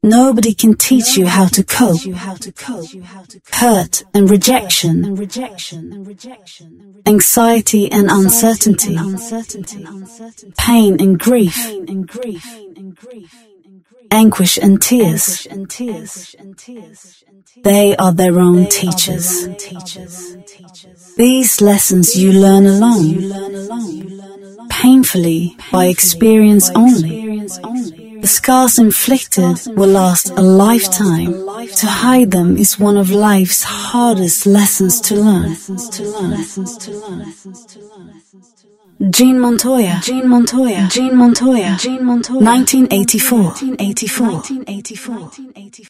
Nobody can teach you how to cope. Hurt and rejection, anxiety and uncertainty, pain and grief, anguish and tears. They are their own teachers. These lessons you learn alone, painfully by experience only. The scars inflicted will last a lifetime. To hide them is one of life's hardest lessons to learn. Jean Montoya, 1984.